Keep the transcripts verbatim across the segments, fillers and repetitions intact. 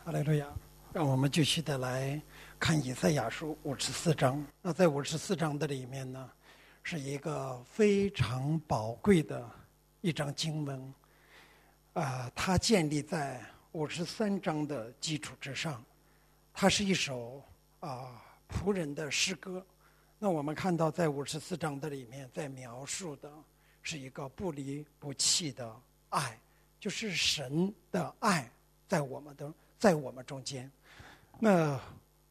哈利路亚！让我们继续的来看以赛亚书五十四章。那在五十四章的里面呢，是一个非常宝贵的一章经文，啊、呃，它建立在五十三章的基础之上。它是一首啊、呃、仆人的诗歌。那我们看到在五十四章的里面，在描述的是一个不离不弃的爱，就是神的爱在我们的在我们中间。那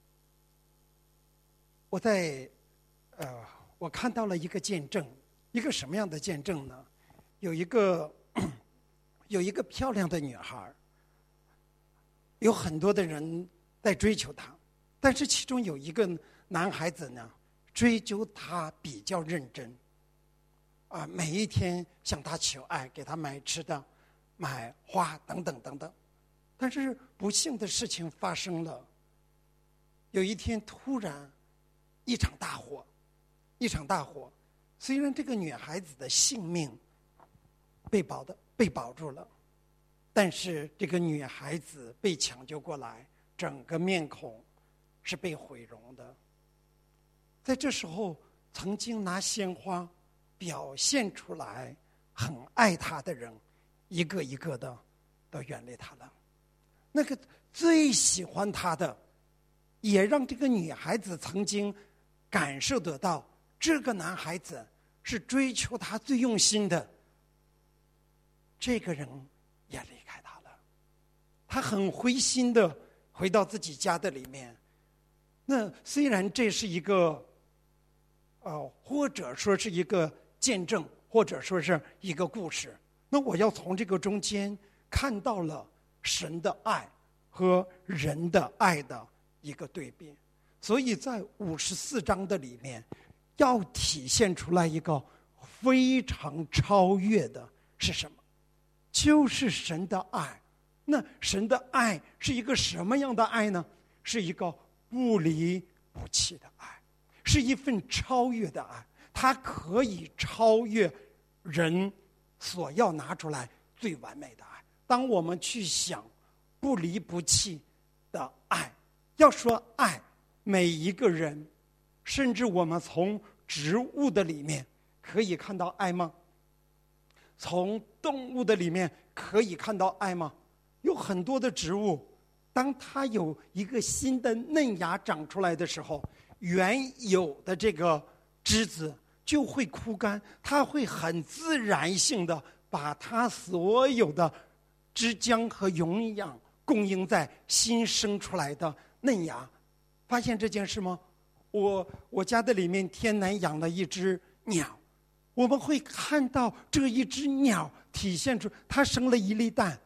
我在呃，我看到了一个见证，一个什么样的见证呢？有一个有一个漂亮的女孩，有很多的人在追求她，但是其中有一个男孩子呢，追求她比较认真，啊，每一天向她求爱，给她买吃的、买花等等等等。但是不幸的事情发生了，有一天突然一场大火，一场大火。虽然这个女孩子的性命被保的被保住了，但是这个女孩子被抢救过来，整个面孔是被毁容的。在这时候，曾经拿鲜花表现出来很爱她的人，一个一个的都远离她了。那个最喜欢她的，也让这个女孩子曾经感受得到，这个男孩子是追求她最用心的。这个人也离开她了，她很灰心的回到自己家的里面。那虽然这是一个，呃，或者说是一个见证，或者说是一个故事，那我要从这个中间看到了神的爱和人的爱的一个对比。所以在五十四章的里面，要体现出来一个非常超越的是什么？就是神的爱。那神的爱是一个什么样的爱呢？是一个不离不弃的爱，是一份超越的爱。它可以超越人所要拿出来最完美的爱。当我们去想不离不弃的爱，要说爱，每一个人，甚至我们从植物的里面可以看到爱吗？从动物的里面可以看到爱吗？有很多的植物，当它有一个新的嫩芽长出来的时候，原有的这个枝子就会枯干，它会很自然性的把它所有的枝浆和营养供应在新生出来的嫩芽。发现这件事吗？我我家的里面天南养了一只鸟，我们会看到这一只鸟体现出它生了一粒蛋。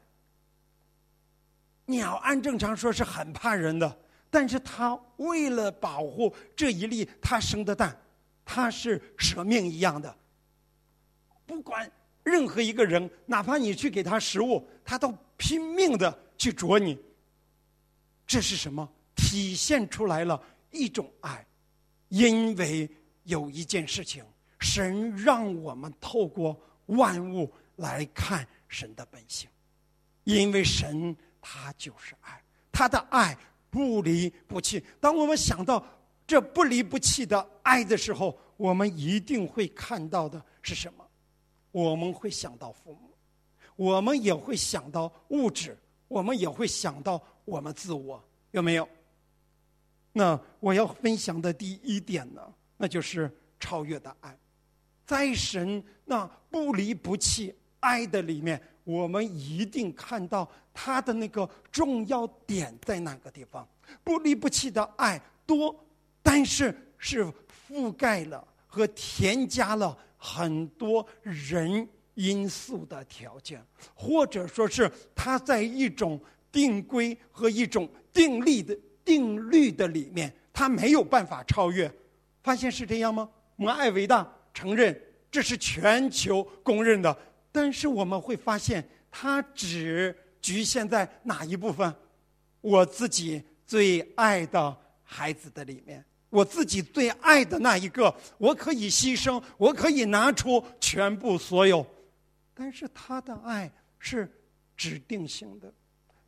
鸟按正常说是很怕人的，但是它为了保护这一粒它生的蛋，它是舍命一样的，不管任何一个人，哪怕你去给它食物，它都拼命的去啄你。这是什么？体现出来了一种爱。因为有一件事情，神让我们透过万物来看神的本性。因为神他就是爱，他的爱不离不弃。当我们想到这不离不弃的爱的时候，我们一定会看到的是什么？我们会想到父母，我们也会想到物质，我们也会想到我们自我，有没有？那我要分享的第一点呢，那就是超越的爱。在神那不离不弃爱的里面，我们一定看到他的那个重要点在哪个地方。不离不弃的爱多，但是是覆盖了和添加了很多人因素的条件，或者说是他在一种定规和一种定力的定律的里面，他没有办法超越。发现是这样吗？我们爱伟大，承认这是全球公认的，但是我们会发现它只局限在哪一部分？我自己最爱的孩子的里面，我自己最爱的那一个，我可以牺牲，我可以拿出全部所有。但是他的爱是指定性的，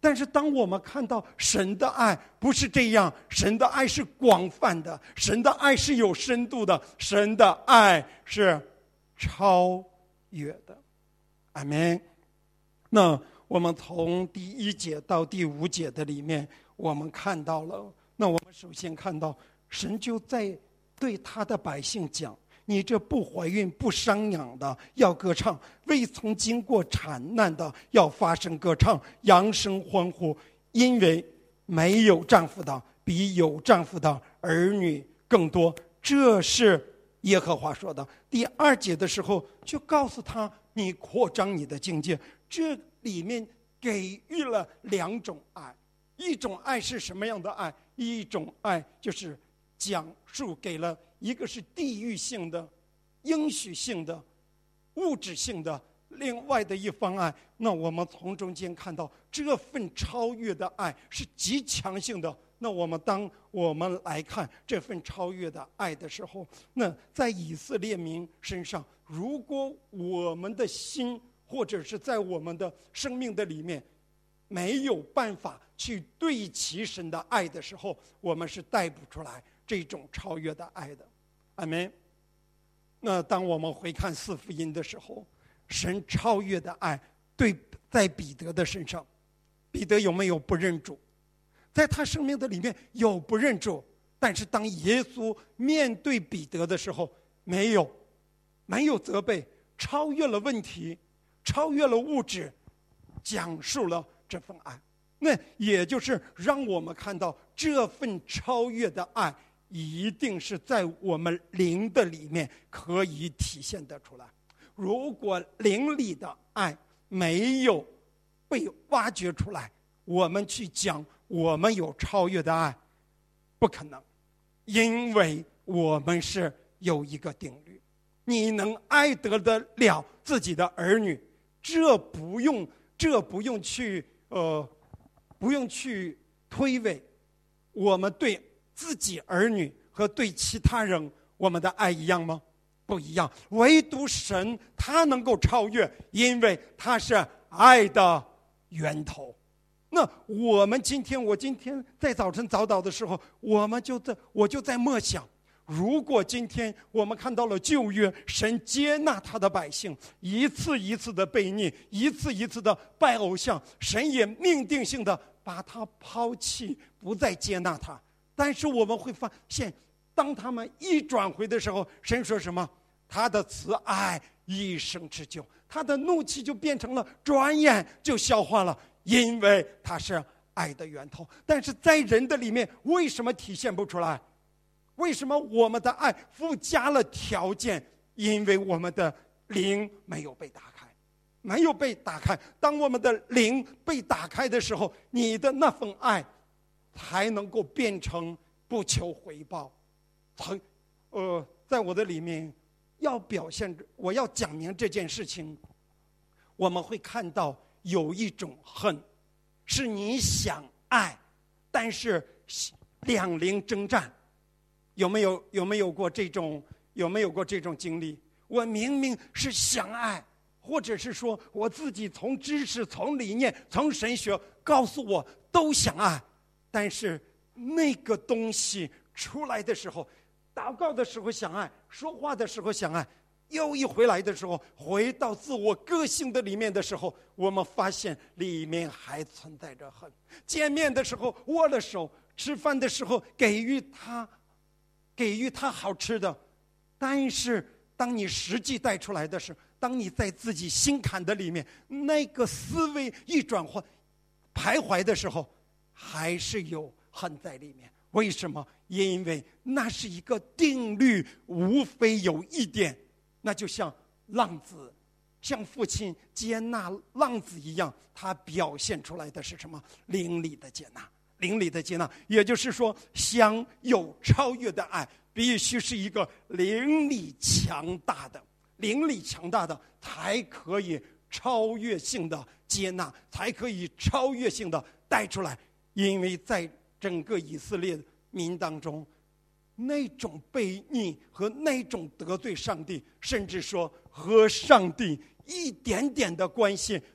但是当我们看到神的爱不是这样，神的爱是广泛的，神的爱是有深度的，神的爱是超越的。阿们。那我们从第一节到第五节的里面，我们看到了，那我们首先看到神就在对他的百姓讲，你这不怀孕不生养的要歌唱，未曾经过产难的要发声歌唱，扬声欢呼，因为没有丈夫的比有丈夫的儿女更多。这是耶和华说的。第二节的时候就告诉他，你扩张你的境界。这里面给予了两种爱，一种爱是什么样的爱？一种爱就是讲述给了，一个是地域性的、应许性的、物质性的，另外的一方爱。那我们从中间看到这份超越的爱是极强性的。那我们当我们来看这份超越的爱的时候，那在以色列民身上，如果我们的心或者是在我们的生命的里面没有办法去对齐神的爱的时候，我们是带不出来这种超越的爱的。阿们。那当我们回看四福音的时候，神超越的爱对在彼得的身上，彼得有没有不认主？在他生命的里面有不认主，但是当耶稣面对彼得的时候，没有没有责备，超越了问题，超越了物质，讲述了这份爱。那也就是让我们看到这份超越的爱一定是在我们灵的里面可以体现得出来。如果灵里的爱没有被挖掘出来，我们去讲我们有超越的爱，不可能。因为我们是有一个定律，你能爱得得了自己的儿女，这不用这不用去呃不用去推诿。我们对自己儿女和对其他人，我们的爱一样吗？不一样。唯独神他能够超越，因为他是爱的源头。那我们今天，我今天在早晨早祷的时候，我们就在我就在默想，如果今天我们看到了旧约，神接纳他的百姓，一次一次的悖逆，一次一次的拜偶像，神也命定性的把他抛弃，不再接纳他。但是我们会发现，当他们一转回的时候，神说什么？他的慈爱一生之久，他的怒气就变成了转眼就消化了，因为他是爱的源头。但是在人的里面，为什么体现不出来？为什么我们的爱附加了条件？因为我们的灵没有被打开，没有被打开。当我们的灵被打开的时候，你的那份爱才能够变成不求回报。呃，在我的里面要表现，我要讲明这件事情，我们会看到有一种恨，是你想爱，但是两灵征战。有没有有没有过这种有没有过这种经历？我明明是想爱，或者是说我自己从知识、从理念、从神学告诉我都想爱，但是那个东西出来的时候，祷告的时候想爱，说话的时候想爱，又一回来的时候，回到自我个性的里面的时候，我们发现里面还存在着恨。见面的时候握了手，吃饭的时候给予他给予他好吃的，但是当你实际带出来的是，当你在自己心坎的里面，那个思维一转换徘徊的时候，还是有恨在里面。为什么？因为那是一个定律，无非有一点，那就像浪子，像父亲接纳浪子一样，他表现出来的是什么？灵里的接纳。灵里的接纳，也就是说，想有超越的爱，必须是一个灵里强大的，灵里强大的才可以超越性的接纳，才可以超越性的带出来。因为在整个以色列民当中，那种悖逆和那种得罪上帝，甚至说和上帝一点点的关系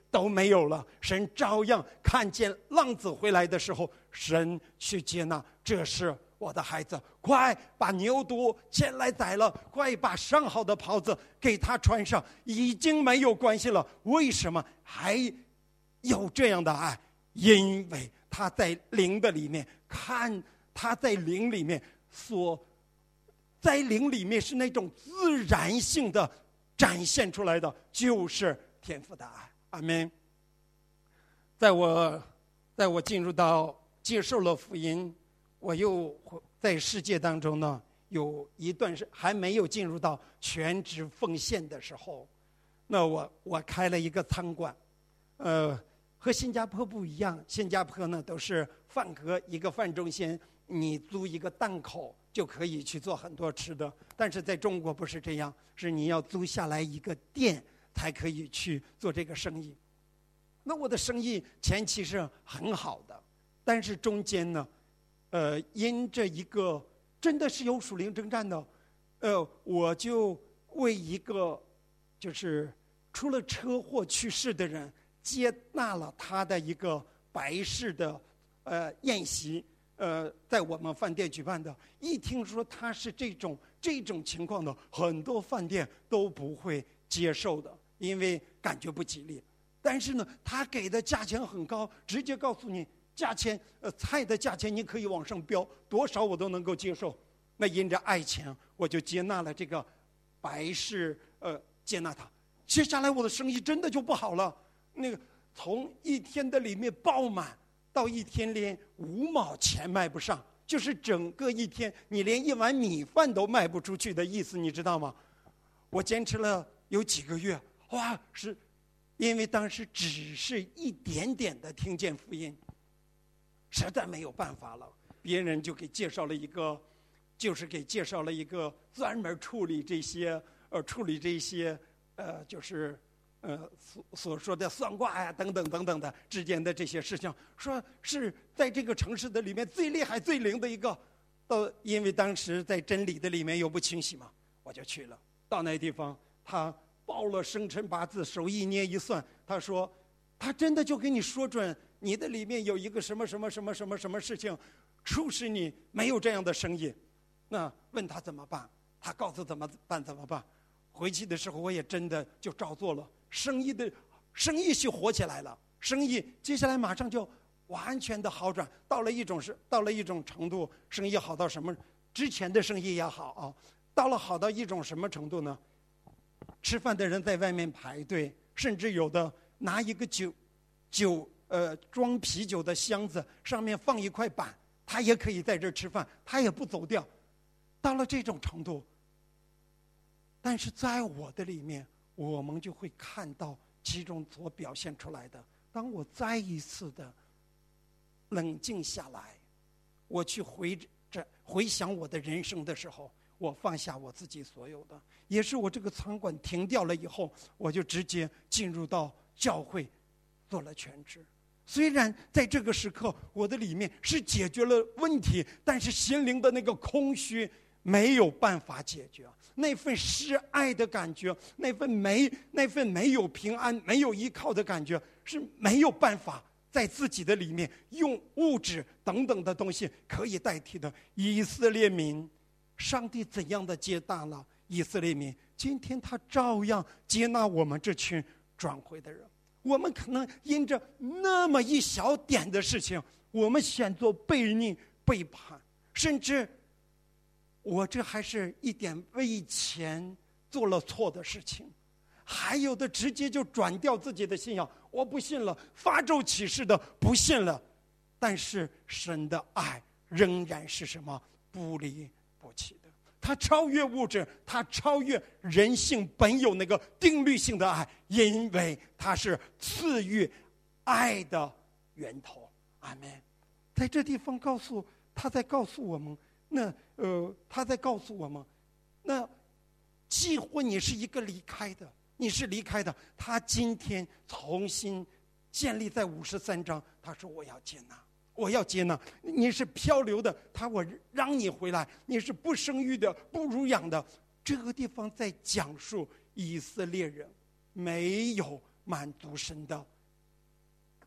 都没有了，神照样看见浪子回来的时候，神去接纳，这是我的孩子，快把牛犊牵来宰了，快把上好的袍子给他穿上，已经没有关系了。为什么还有这样的爱？因为他在灵的里面看，他在灵里面所在灵里面是那种自然性的展现出来的，就是天父的爱。阿们。在我在我进入到接受了福音，我又在世界当中呢，有一段是还没有进入到全职奉献的时候，那我我开了一个餐馆，呃，和新加坡不一样。新加坡呢都是饭盒，一个饭中心，你租一个档口就可以去做很多吃的。但是在中国不是这样，是你要租下来一个店才可以去做这个生意。那我的生意前期是很好的，但是中间呢，呃，因着一个真的是有属灵征战的，呃，我就为一个就是出了车祸去世的人接纳了他的一个白事的呃宴席，呃，在我们饭店举办的。一听说他是这种这种情况的，很多饭店都不会接受的，因为感觉不吉利。但是呢，他给的价钱很高，直接告诉你价钱，呃，菜的价钱你可以往上标，多少我都能够接受。那因着爱情，我就接纳了这个白事，呃，接纳他。接下来我的生意真的就不好了，那个从一天的里面爆满，到一天连五毛钱卖不上，就是整个一天你连一碗米饭都卖不出去的意思，你知道吗？我坚持了有几个月，哇，是。因为当时只是一点点的听见福音，实在没有办法了，别人就给介绍了一个，就是给介绍了一个专门处理这些呃处理这些呃就是呃所所说的算卦呀等等等等的之间的这些事情，说是在这个城市的里面最厉害最灵的一个。到因为当时在真理的里面又不清晰嘛，我就去了。到那地方，他报了生辰八字，手一捏一算，他说他真的就给你说准你的里面有一个什么什么什么什么什么事情促使你没有这样的生意。那问他怎么办，他告诉怎么办怎么办。回去的时候我也真的就照做了，生意的生意就火起来了，生意接下来马上就完全的好转，到了一种是到了一种程度，生意好到什么？之前的生意也好啊，到了好到一种什么程度呢？吃饭的人在外面排队，甚至有的拿一个酒酒呃装啤酒的箱子，上面放一块板，他也可以在这儿吃饭，他也不走掉。到了这种程度，但是在我的里面，我们就会看到其中所表现出来的。当我再一次的冷静下来，我去回着回想我的人生的时候，我放下我自己所有的，也是我这个餐馆停掉了以后，我就直接进入到教会做了全职。虽然在这个时刻我的里面是解决了问题，但是心灵的那个空虚没有办法解决，那份失爱的感觉，那份没那份没有平安没有依靠的感觉，是没有办法在自己的里面用物质等等的东西可以代替的。以色列民，上帝怎样的接纳了以色列民，今天他照样接纳我们这群转回的人。我们可能因着那么一小点的事情，我们选择背逆背叛，甚至我这还是一点为钱做了错的事情，还有的直接就转掉自己的信仰，我不信了，发咒起誓的不信了。但是神的爱仍然是什么？不离不弃的。它超越物质，它超越人性本有那个定律性的爱，因为它是赐予爱的源头。阿们。在这地方告诉他，在告诉我们，那呃，他在告诉我们，那既或你是一个离开的，你是离开的，他今天重新建立在五十三章，他说我要接纳。我要接纳你是漂流的，他我让你回来，你是不生育的不乳养的。这个地方在讲述以色列人没有满足神的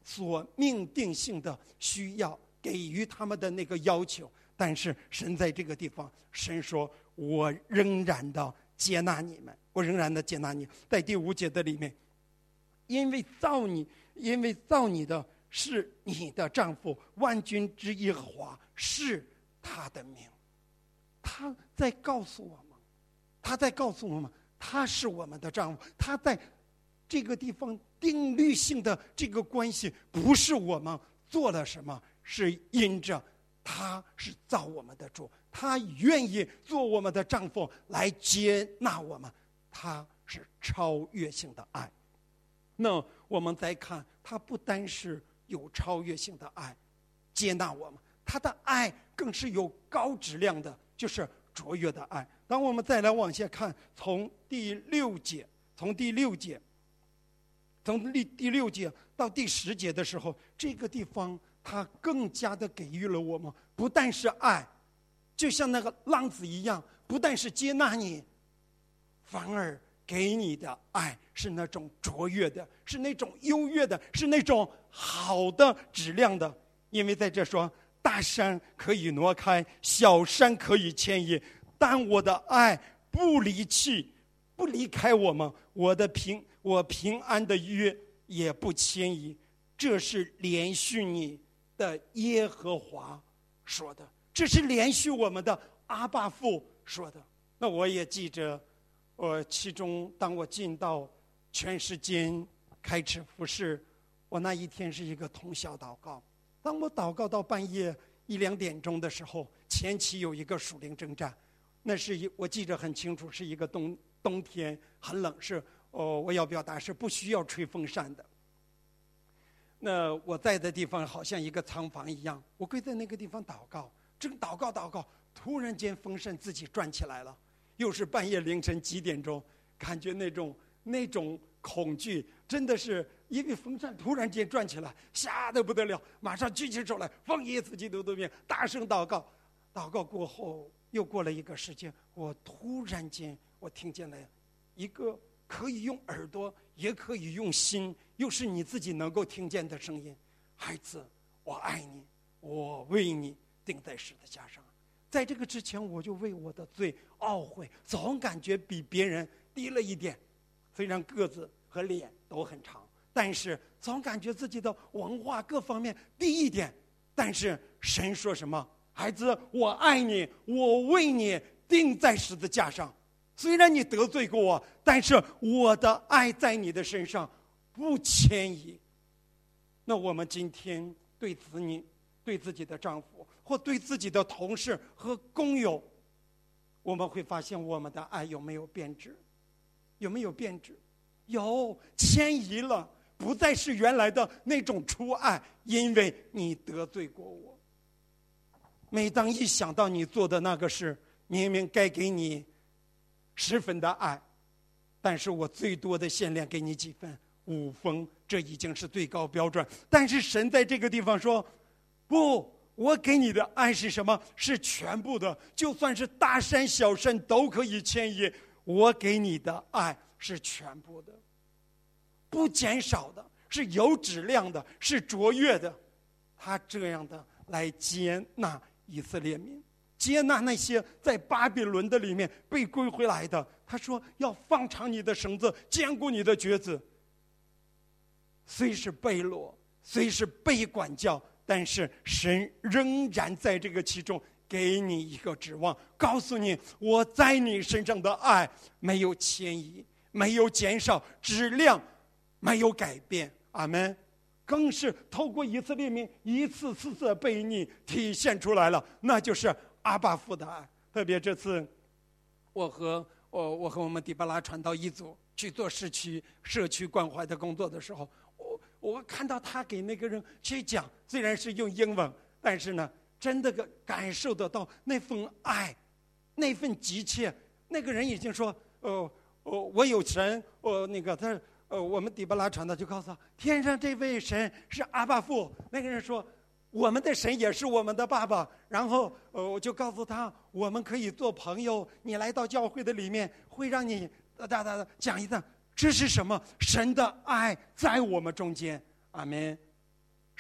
所命定性的需要，给予他们的那个要求。但是神在这个地方，神说我仍然的接纳你们，我仍然的接纳你。在第五节的里面，因为造你因为造你的是你的丈夫，万军之耶和华是他的名。他在告诉我们，他在告诉我们，他是我们的丈夫。他在这个地方定律性的这个关系，不是我们做了什么，是因着他是造我们的主，他愿意做我们的丈夫来接纳我们，他是超越性的爱。那我们再看，他不单是有超越性的爱接纳我们，他的爱更是有高质量的，就是卓越的爱。当我们再来往下看，从第六节从第六节从第第六节到第十节的时候，这个地方他更加的给予了我们，不但是爱，就像那个浪子一样，不但是接纳你，反而给你的爱是那种卓越的，是那种优越的，是那种好的质量的。因为在这说，大山可以挪开，小山可以迁移，但我的爱不离弃不离开我们，我的平我平安的约也不迁移。这是连续你的耶和华说的，这是连续我们的阿爸父说的。那我也记着，我其中当我进到全时间开始服侍，我那一天是一个通宵祷告。当我祷告到半夜一两点钟的时候，前期有一个属灵征战，那是一我记着很清楚，是一个冬冬天很冷，是哦，我要表达是不需要吹风扇的。那我在的地方好像一个仓房一样，我跪在那个地方祷告，正祷告祷告，突然间风扇自己转起来了，又是半夜凌晨几点钟，感觉那种那种恐惧，真的是因为风扇突然间转起来，吓得不得了，马上举起手来，奉耶稣基督的名大声祷告。祷告过后，又过了一个时间，我突然间我听见了一个可以用耳朵也可以用心，又是你自己能够听见的声音：孩子，我爱你，我为你钉在十字架上。在这个之前，我就为我的罪懊悔，总感觉比别人低了一点，虽然个子和脸都很长，但是总感觉自己的文化各方面低一点。但是神说什么？孩子，我爱你，我为你钉在十字架上。虽然你得罪过我，但是我的爱在你的身上不迁移。那我们今天对子女、对自己的丈夫，或对自己的同事和工友，我们会发现我们的爱有没有变质？有没有变质？有，迁移了，不再是原来的那种初爱，因为你得罪过我。每当一想到你做的那个事，明明该给你十分的爱，但是我最多的限量给你几分，五分，这已经是最高标准。但是神在这个地方说，不，我给你的爱是什么？是全部的，就算是大山小山都可以迁移。我给你的爱是全部的，不减少的，是有质量的，是卓越的。他这样的来接纳以色列民，接纳那些在巴比伦的里面被归回来的。他说要放长你的绳子，坚固你的橛子。虽是被掳，虽是被管教，但是神仍然在这个其中给你一个指望，告诉你我在你身上的爱没有迁移，没有减少，质量没有改变。阿们。更是透过以色列民一次次的被逆体现出来了，那就是阿爸父的爱。特别这次我和我我和我们迪巴拉传道一组去做市区社区关怀的工作的时候，我我看到他给那个人去讲，虽然是用英文，但是呢真的感受得到那份爱，那份急切。那个人已经说呃呃我有神，呃那个他呃，我们底巴拉传道就告诉他，天上这位神是阿爸父。那个人说，我们的神也是我们的爸爸。然后，呃，我就告诉他，我们可以做朋友。你来到教会的里面，会让你哒哒哒讲一段，这是什么？神的爱在我们中间。阿们。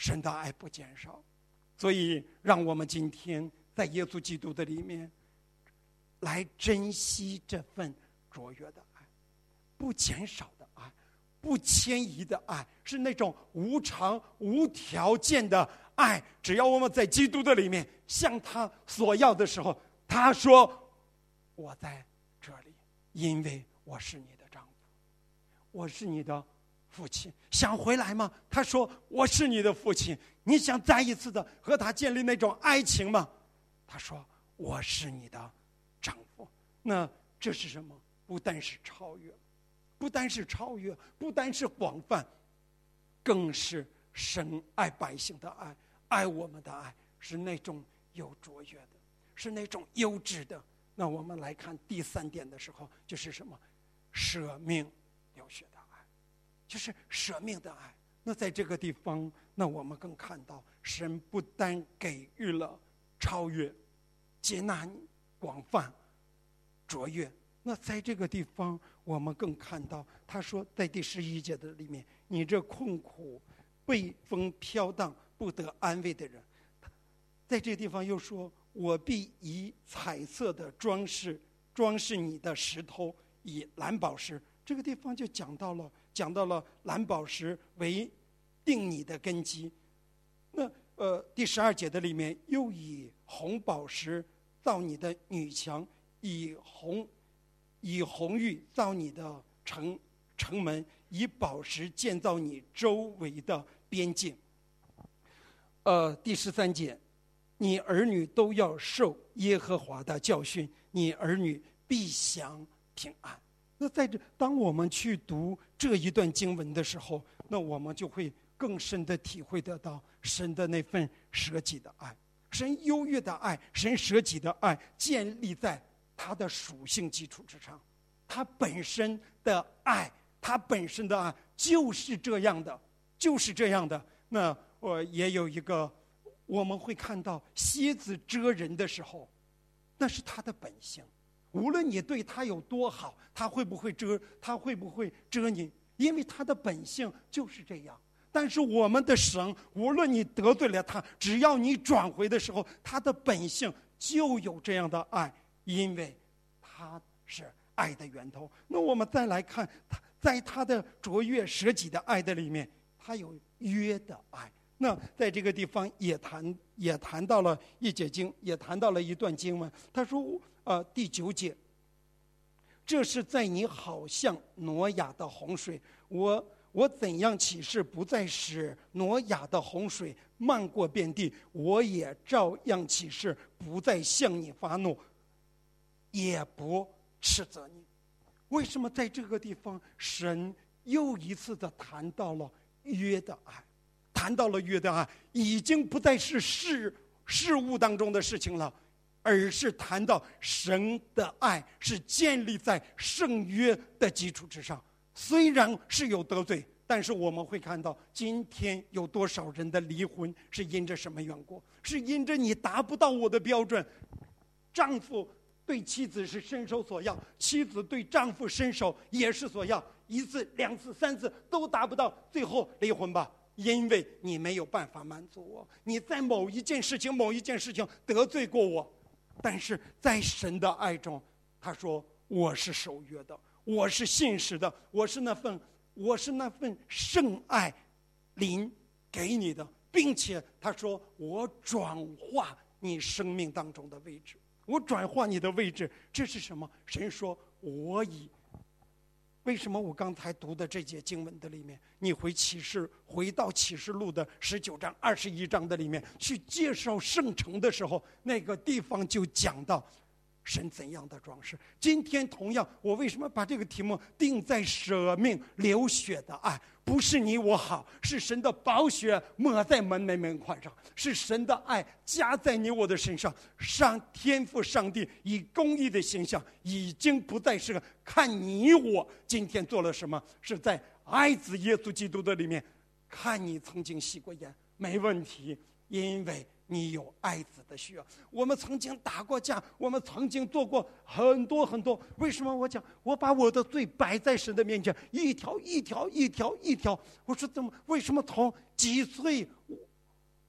神的爱不减少。所以让我们今天在耶稣基督的里面来珍惜这份卓越的爱，不减少的爱，不迁移的爱，是那种无偿无条件的爱。只要我们在基督的里面向他索要的时候，他说我在这里，因为我是你的丈夫，我是你的父亲。想回来吗？他说我是你的父亲。你想再一次的和他建立那种爱情吗？他说我是你的丈夫。那这是什么？不单是超越，不单是超越，不单是广泛，更是神爱百姓的爱，爱我们的爱，是那种有卓越的，是那种优质的。那我们来看第三点的时候，就是什么？舍命流血的爱，就是舍命的爱。那在这个地方，那我们更看到神不单给予了超越、接纳你、广泛、卓越。那在这个地方，我们更看到他说，在第十一节的里面，你这困苦、被风飘荡、不得安慰的人，在这个地方又说，我必以彩色的装饰装饰你的石头，以蓝宝石。这个地方就讲到了讲到了蓝宝石为定你的根基。那呃第十二节的里面又以红宝石造你的女墙，以红以红玉造你的城城门，以宝石建造你周围的边境。呃第十三节，你儿女都要受耶和华的教训，你儿女必享平安。那在这，当我们去读这一段经文的时候，那我们就会更深的体会得到神的那份舍己的爱，神优越的爱，神舍己的爱建立在他的属性基础之上，他本身的爱，他本身的爱就是这样的，就是这样的。那我也有一个，我们会看到蝎子蛰人的时候，那是他的本性。无论你对他有多好，他会不会蛰，他会不会蛰你？因为他的本性就是这样。但是我们的神，无论你得罪了他，只要你转回的时候，他的本性就有这样的爱，因为他是爱的源头。那我们再来看，在他的卓越舍己的爱的里面，他有约的爱。那在这个地方也谈也谈到了一节经，也谈到了一段经文。他说，呃，第九节，这是在你好像挪亚的洪水，我我怎样起誓不再使挪亚的洪水漫过遍地，我也照样起誓不再向你发怒，也不斥责你。为什么在这个地方神又一次的谈到了约的爱？谈到了约的爱，已经不再是事事物当中的事情了，而是谈到神的爱是建立在圣约的基础之上。虽然是有得罪，但是我们会看到今天有多少人的离婚是因着什么缘故？是因着你达不到我的标准。丈夫对妻子是伸手所要，妻子对丈夫伸手也是所要，一次两次三次都达不到，最后离婚吧，因为你没有办法满足我，你在某一件事情某一件事情得罪过我。但是在神的爱中，他说我是守约的，我是信实的，我是那份我是那份圣爱临给你的，并且他说我转化你生命当中的位置，我转化你的位置。这是什么？神说我以为什么我刚才读的这节经文的里面，你回启示回到启示录的十九章二十一章的里面去介绍圣城的时候，那个地方就讲到神怎样的装饰。今天同样，我为什么把这个题目定在舍命流血的爱？不是你我好，是神的宝血抹在门楣门框上，是神的爱加在你我的身上。上天父上帝以公义的形象，已经不再是看你我今天做了什么，是在爱子耶稣基督的里面看你曾经吸过烟，没问题，因为你有爱子的需要。我们曾经打过架，我们曾经做过很多很多。为什么我讲我把我的罪摆在神的面前，一条一条一条一条？我说怎么？为什么从几岁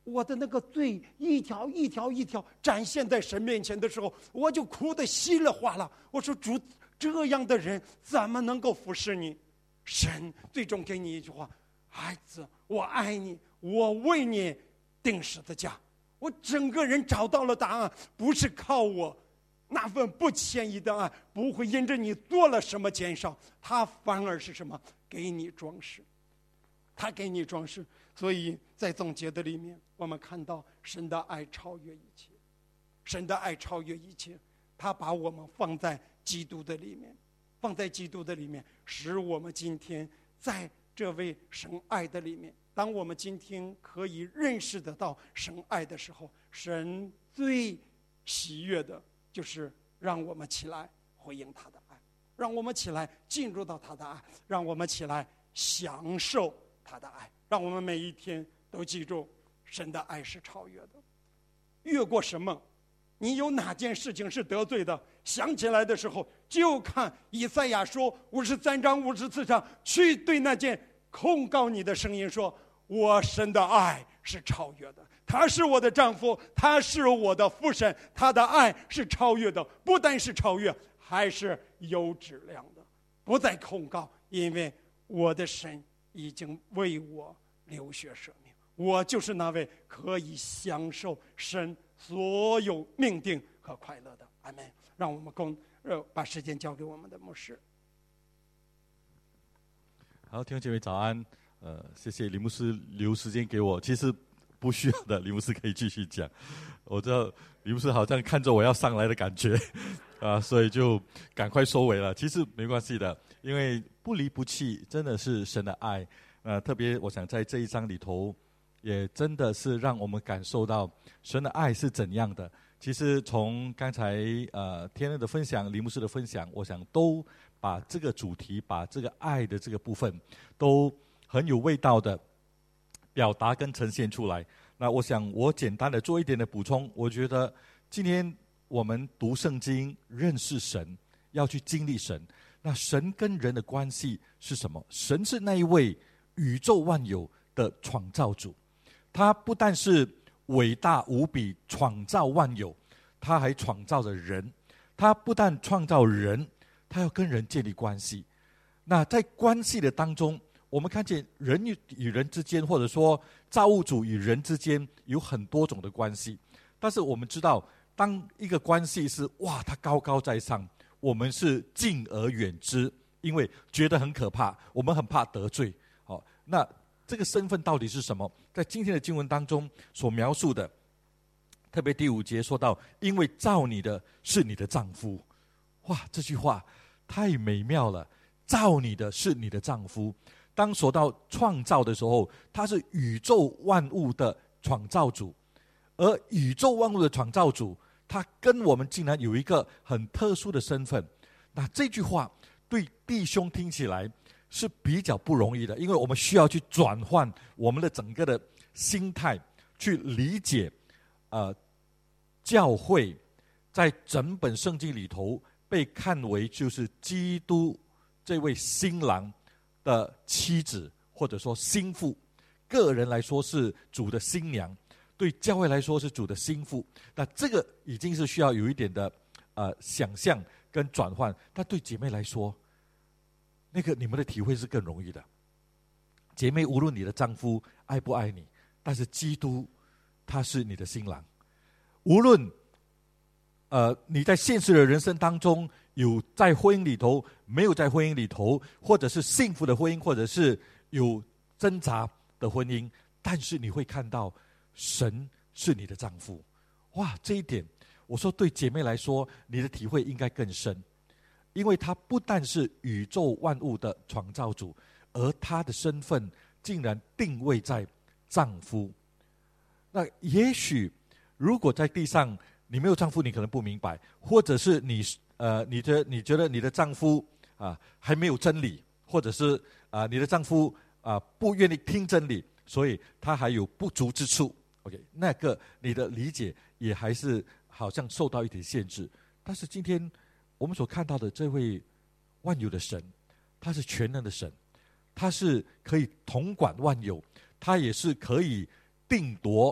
我的那个罪一条一条一条展现在神面前的时候，我就哭得稀里哗啦。我说主，这样的人怎么能够服侍你？神最终给你一句话：孩子，我爱你，我为你定十字架。我整个人找到了答案，不是靠我那份不谦疑的爱，不会因着你做了什么减少，他反而是什么？给你装饰，他给你装饰。所以在总结的里面，我们看到神的爱超越一切，神的爱超越一切，他把我们放在基督的里面，放在基督的里面，使我们今天在这位神爱的里面。当我们今天可以认识得到神爱的时候，神最喜悦的就是让我们起来回应他的爱，让我们起来进入到他的爱，让我们起来享受他的爱，让我们每一天都记住神的爱是超越的。越过什么？你有哪件事情是得罪的？想起来的时候，就看以赛亚书五十三章五十四章，去对那件控告你的声音说：我神的爱是超越的，他是我的丈夫，他是我的父神，他的爱是超越的，不但是超越，还是有质量的，不再控告，因为我的神已经为我流血舍命，我就是那位可以享受神所有命定和快乐的。阿们。让我们共呃把时间交给我们的牧师。 好，弟兄姐妹早安。呃，谢谢李牧师留时间给我。其实不需要的，李牧师可以继续讲。我知道李牧师好像看着我要上来的感觉啊，所以就赶快收尾了。其实没关系的，因为不离不弃真的是神的爱。呃，特别我想在这一章里头，也真的是让我们感受到神的爱是怎样的。其实从刚才呃天恩的分享、李牧师的分享，我想都把这个主题、把这个爱的这个部分，都很有味道的表达跟呈现出来。那我想我简单的做一点的补充。我觉得今天我们读圣经、认识神，要去经历神。那神跟人的关系是什么？神是那一位宇宙万有的创造主，他不但是伟大无比创造万有，他还创造着人。他不但创造人，他要跟人建立关系。那在关系的当中，我们看见人与人之间，或者说造物主与人之间有很多种的关系。但是我们知道，当一个关系是哇，他高高在上，我们是敬而远之，因为觉得很可怕，我们很怕得罪。好，那这个身份到底是什么？在今天的经文当中所描述的，特别第五节说到，因为造你的是你的丈夫。哇，这句话太美妙了，造你的是你的丈夫。当说到创造的时候，他是宇宙万物的创造主，而宇宙万物的创造主，他跟我们竟然有一个很特殊的身份。那这句话对弟兄听起来是比较不容易的，因为我们需要去转换我们的整个的心态，去理解呃，教会在整本圣经里头被看为就是基督这位新郎的妻子，或者说新妇。个人来说是主的新娘，对教会来说是主的新妇。那这个已经是需要有一点的呃想象跟转换，但对姐妹来说，那个你们的体会是更容易的。姐妹，无论你的丈夫爱不爱你，但是基督他是你的新郎。无论呃你在现实的人生当中有在婚姻里头，没有在婚姻里头，或者是幸福的婚姻，或者是有挣扎的婚姻，但是你会看到神是你的丈夫。哇，这一点我说对姐妹来说，你的体会应该更深，因为他不但是宇宙万物的创造主，而他的身份竟然定位在丈夫。那也许如果在地上你没有丈夫，你可能不明白，或者是你呃，你觉得你觉得你的丈夫啊还没有真理，或者是啊你的丈夫啊不愿意听真理，所以他还有不足之处。OK， 那个你的理解也还是好像受到一点限制。但是今天我们所看到的这位万有的神，他是全能的神，他是可以统管万有，他也是可以定夺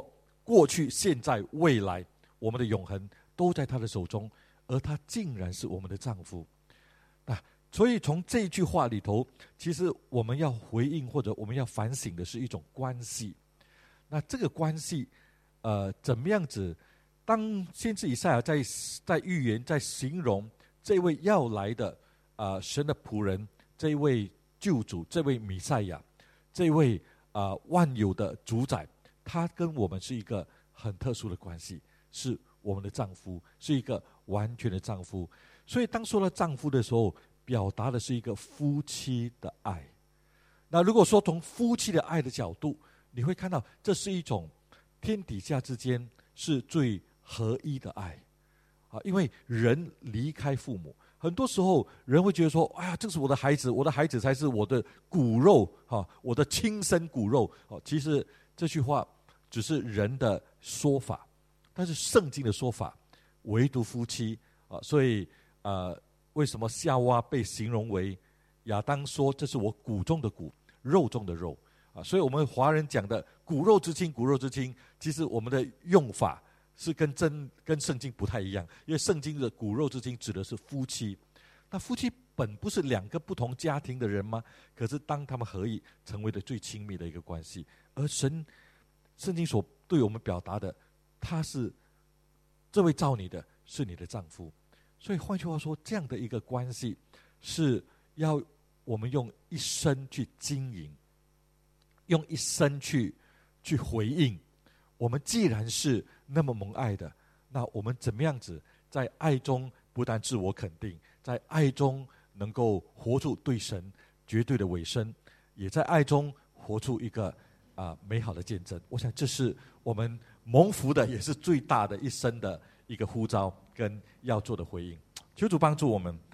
过去、现在、未来，我们的永恒都在他的手中，而他竟然是我们的丈夫。啊，所以从这句话里头，其实我们要回应或者我们要反省的是一种关系。那这个关系，呃，怎么样子？当先知以赛亚在在预言、在形容这位要来的啊、呃、神的仆人，这位救主，这位弥赛亚，这位啊、呃、万有的主宰，他跟我们是一个很特殊的关系，是我们的丈夫，是一个完全的丈夫。所以当说到丈夫的时候，表达的是一个夫妻的爱。那如果说从夫妻的爱的角度，你会看到这是一种天底下之间是最合一的爱啊，因为人离开父母，很多时候人会觉得说，哎呀，这是我的孩子，我的孩子才是我的骨肉哈，我的亲生骨肉哦。其实这句话只是人的说法，但是圣经的说法，唯独夫妻啊。所以呃，为什么夏娃被形容为亚当说这是我骨中的骨，肉中的肉啊？所以我们华人讲的骨肉之亲，骨肉之亲，其实我们的用法是跟真跟圣经不太一样，因为圣经的骨肉之亲指的是夫妻。那夫妻本不是两个不同家庭的人吗？可是当他们合一，成为了最亲密的一个关系。而神圣经所对我们表达的，他是这位造你的是你的丈夫。所以换句话说，这样的一个关系是要我们用一生去经营，用一生去去回应。我们既然是那么蒙爱的，那我们怎么样子在爱中不但自我肯定，在爱中能够活出对神绝对的委身，也在爱中活出一个啊、美好的见证。我想这是我们蒙福的，也是最大的一生的一个呼召跟要做的回应。求主帮助我们，